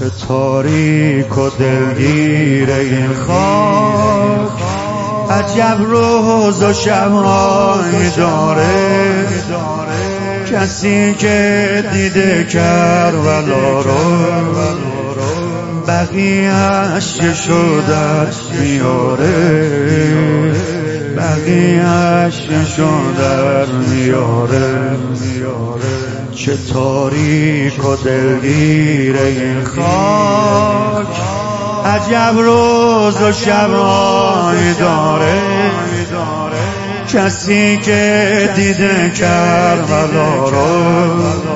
چه تاریک و دلگیره این خاک، عجب روز و شب‌هایی داره. کسی که دیده کربلا رو، بقیه‌اش چه شده میاره، بقیه‌اش چه شده میاره. چه تاریک و دلگیره این خاک، عجب روز و شب‌هایی داره. کسی که دیده کربلا رو،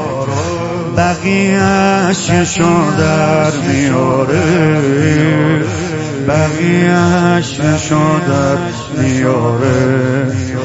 بقیه‌اش چشم در میاره، بقیه‌اش چشم در میاره.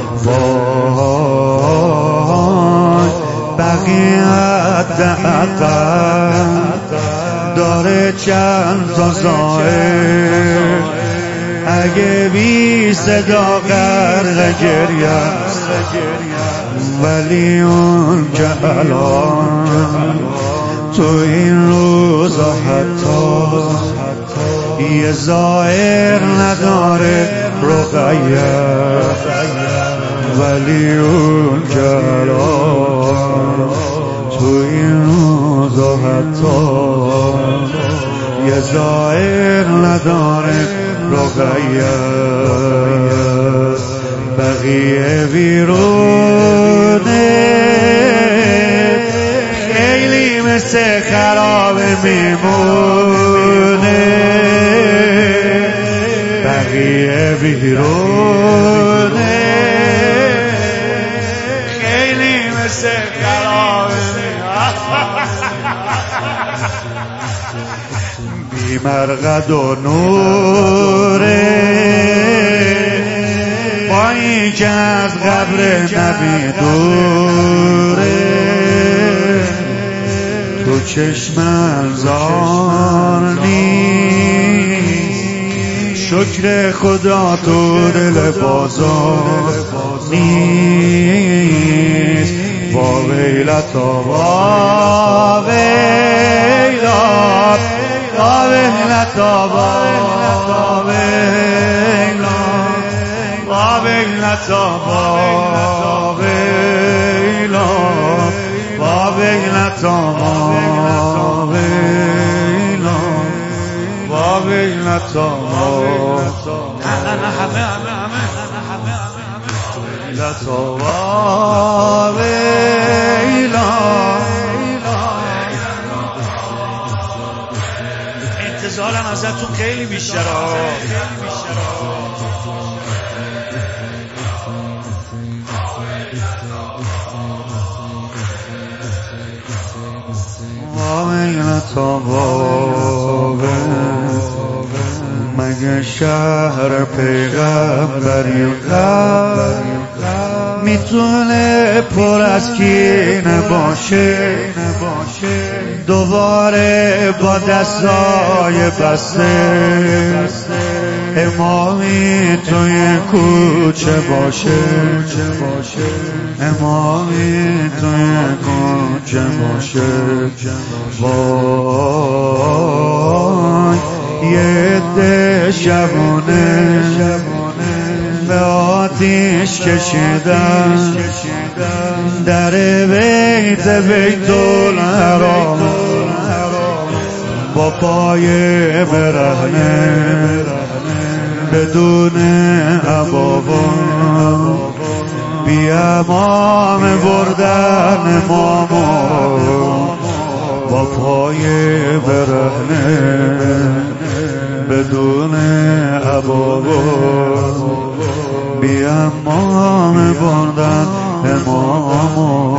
وای بقیه‌ات عقل داره چند تا ظاهر، اگه بی صدا غرق گریه است، ولی اون که الان تو این روزا حتی یه ظاهر نداره رقیه، ولی اون که الان تو این روزا حتی یه ظاهر نداره رقیه. بقیه بیرونه خیلی مثل خراب میمونه، بقیه بیرونه خیلی مثل خراب بی مرقد و نوره، با این که از قبر نبی دوره. تو چشم الزار نیست، شکر خدا تو دل بازار نیست. با ویلتا با ویلات، با ویلتا با ویلات، با ویلتا با ویلات، با ویلتا با ویلات، با ویلتا با انتظارم ازتون خیلی بیشتره. مگه شهر پیغمبری میتونه پر از کینه باشه، دوباره با دستای بسته امامی توی کوچه باشه، امامی توی کوچه باشه. وای یه عده شبونه به آتیش کشیدن در بیت الحرام، با پای برهنه بدون عبابا بی امام بردن امامو، با پای برهنه بدون عبابا بی امام بردن امامو.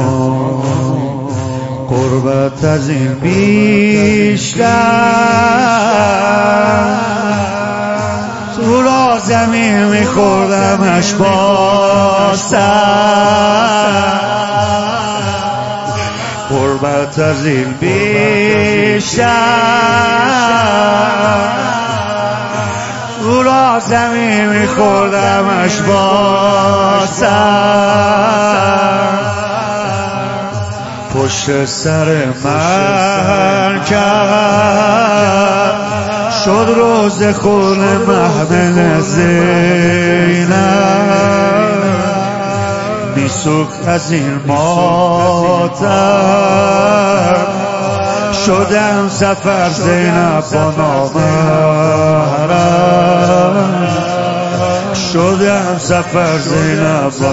قربت از این بیشتر تو را زمین میخوردمش با سر، قربت از این بیشتر تو را زمین میخوردمش با سر. پشت سر من کرد شد روز خون محمل زینب میسوخت از این ماتم شدم سفر زینب با نامحرم شدم سفر زینب با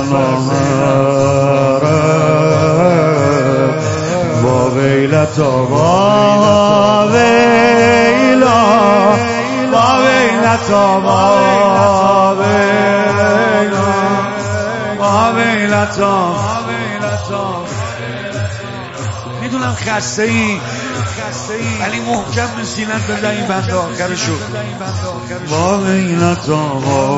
نامحرم با ویلتا با ویلا با ویلتا با ویلا با ویلتا میدونم خسته ای ولی محکم به سینت بزن این بنده آخرشو با ویلتا با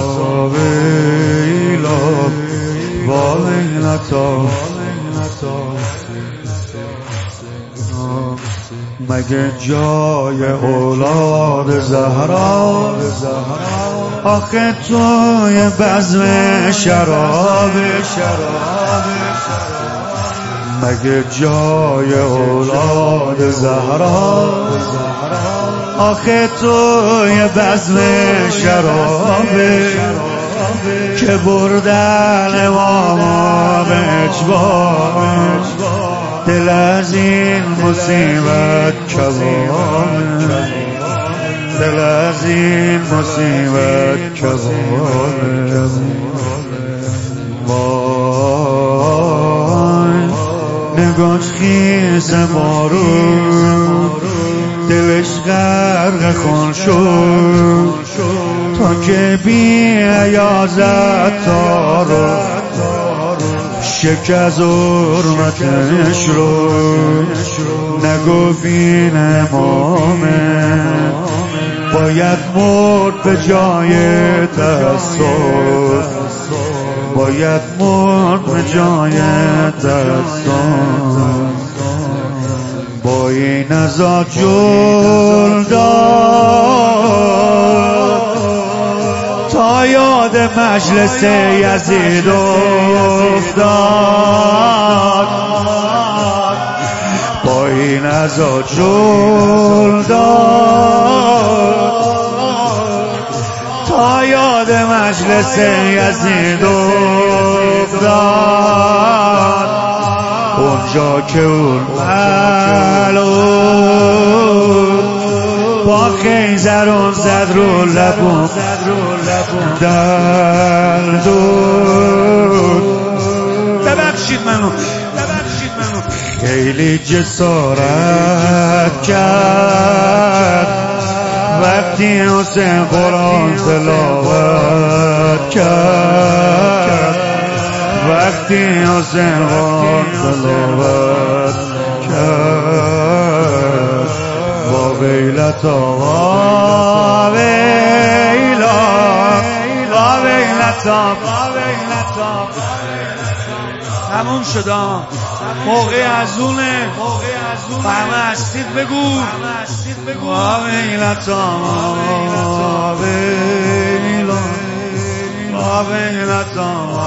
ویلا با ویلتا مگه جای اولاد زهرا آخه توی بزم شراب مگه جای اولاد زهرا آخه توی بزم شراب که بردن امام به اجبار دل از این مصیبت کبابه دل از این مصیبت کبابه وای نگاش خیز بارون دلش غرق خون شد تا که بی عیازت تارو شکست حرمتش رو نگفت این امامه باید مرد به جای تأسف باید مرد به جای تأسف با این ازا جل داد تا یاد مجلس یزید افتاد با این ازا جل داد تا یاد مجلس یزید افتاد اونجا که اون ملعون با خیزرون زد رو لبون دردون ببخشید منو خیلی جسارت کرد وقتی حسین قرآن تلاوت کرد وقتی حسین قرآن تلاوت کرد با ویلتا با ویلا با ویلتا تموم شدم موقع ازونه فهمه هستید بگو با ویلتا با ویلا با ویلتا